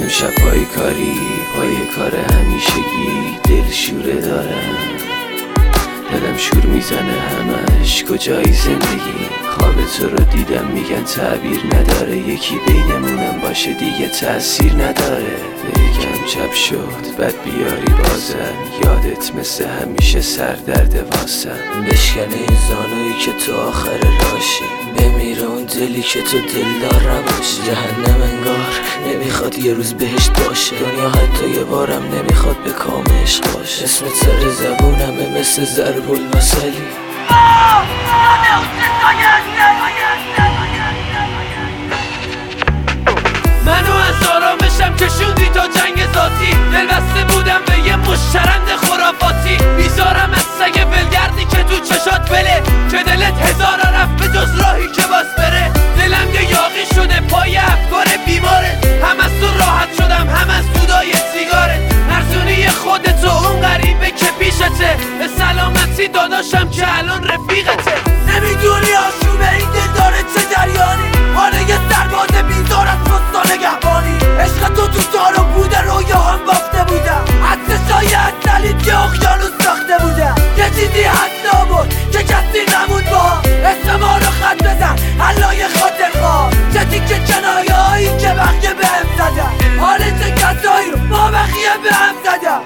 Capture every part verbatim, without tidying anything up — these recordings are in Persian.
میرم شب‌های کاری پای کار همیشگی، دل شوره دارم، دلم شور میزنه همش کجایی زندگی. خواب تو رو دیدم میگن تعبیر نداره، یکی بینمونم باشه دیگه تأثیر نداره. یکم چپ شد بد بیاری بازم، یادت مثل همیشه سردرد واسم. بشکنه این زانویی که تو آخر راشی، بمیره اون دلی که تو دلدار نباشی. جهنم انگار نمیخواد یه روز بهشت باشه، دنیا حتی یه بارم نمیخواد به کام عشق باشه. اسم سر زبونمه مثل ضرب المثلی. منو از آرامشم کشوندی تا جنگ ذاتی، دل بسته بودم به یه مشترند خرافاتی. بیزارم از سگ ولگردی که تو چشات بله، که دلت هزار رفت به جز راهی که باز بره. دلم یه یاقی شده پای افکار بیماره، هم از تو راحت شدم هم از دودای سیگارت. نرسونی خودتو اون غریبه که پیشته، به سلامتی داداشم که الان رفیقته. نمیدونی آشوبه این دل داره چه جریانی، حاله یه سرباز بیزار از پستان نگهبانی. عشق تو تو تارو بوده، رویا هم بافته بودم، از چشای اصلیت که اقیانوس ساخته بودم. یه چیزی هست نبود که کسی نمون با اسم ما رو خط بزن، حلای خاطر خواه چه تیکه کنایه هایی که بقیه به هم زدن، حال چه کسایی رو با بقیه به هم زدن.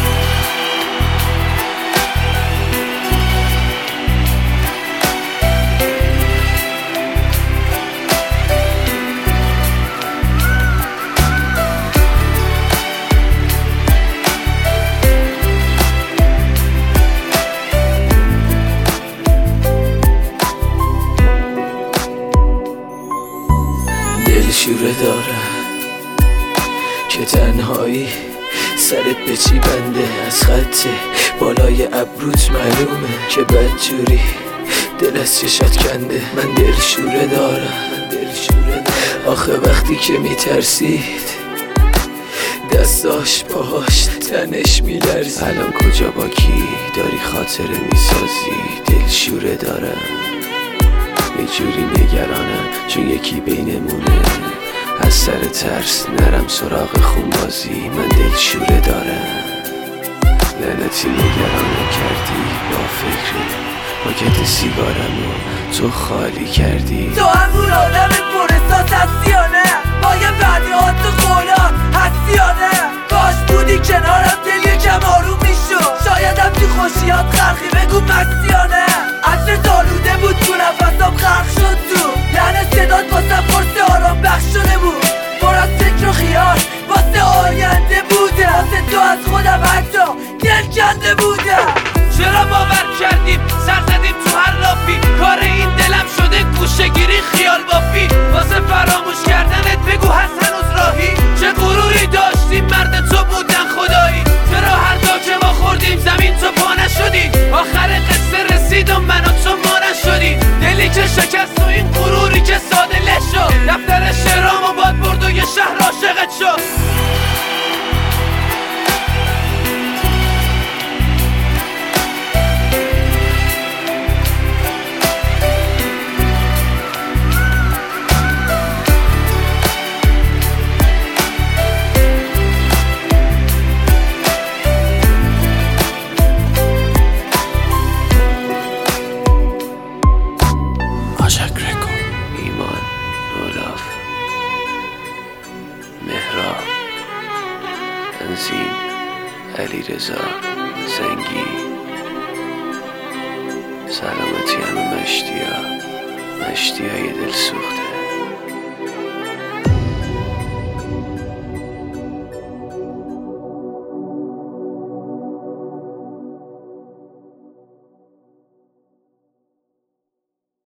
شوره دارم که تنهایی سرت به چی بنده، از خط بالای ابروت معلومه که بدجوری دل از چشات کنده. من دل شوره دارم، من دل شوره دارم. آخه وقتی که میترسید دستاش پاهاش تنش میلرزید. الان کجا با کی داری خاطره میسازی؟ دل شوره دارم، یه جوری نگرانم چون یکی بینمونه، از سر ترس نرم سراغ خونبازی. من دل شوره دارم، لعنتی نگرانم کردی با فکری، پاکت سیگارمو تو خالی کردی. تو همون آدم پرستاس هستی یا نه؟ با یه بدیهات تو قولات هستی یا نه؟ کاش بودی کنارم دل یکم آروم میشد، شایدم تو خوشیات خرخی بگو مستی یا نه؟ عطر دالوده بود تو نفسم خرخ شد تو، یعنی صدات واسه پرس آرام بخش شده بود، پر از فکر و خیال واسه آینده بوده. واسه تو از خودم حتی دل کنده بودم. چرا باور کردیم سر زدیم تو هر لافی، کار این دلم شده گوشه‌گیری خیال بافی. واسه فراموش کردنت بگو هست هنوز راهی، چه غروری داشتیم مرد تو بودن خدایی. چرا هر جا که ما خوردیم زمین تو پا نشدی، آخر قصه رسید و من و تو ما نشدی. دلی که شکست و این غروری که ساده لش شد، دفتر شعرامو باد برد و یه شهر عاشقت شد. ایمان، اولاف، مهراب، تنظیم علیرضا زنگی. سلامتی همه مشتیا، مشتیای دل سوخت.